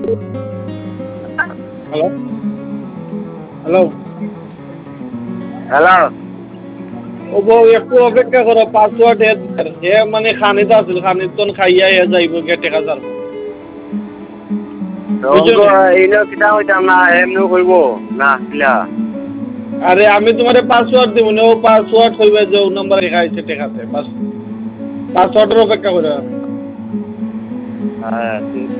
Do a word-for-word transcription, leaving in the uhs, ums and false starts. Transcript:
hello hello hello ও বউ একটু অপেক্ষা করো পাসওয়ার্ড হে মানে খানিত আছিল খানিত খাইয়া হে যাইব গে টেকা যার বুঝছো রঙ্গ নি এইলো কিতা হইতাম না এমনি করব না কিলা আরে আমি তোমার পাসওয়ার্ড দিব না ও পাসওয়ার্ড হইবে যে ও নাম্বার লেখা আছে টেকাতে বাস পাসওয়ার্ডের অপেক্ষা করো হ্যাঁ ঠিক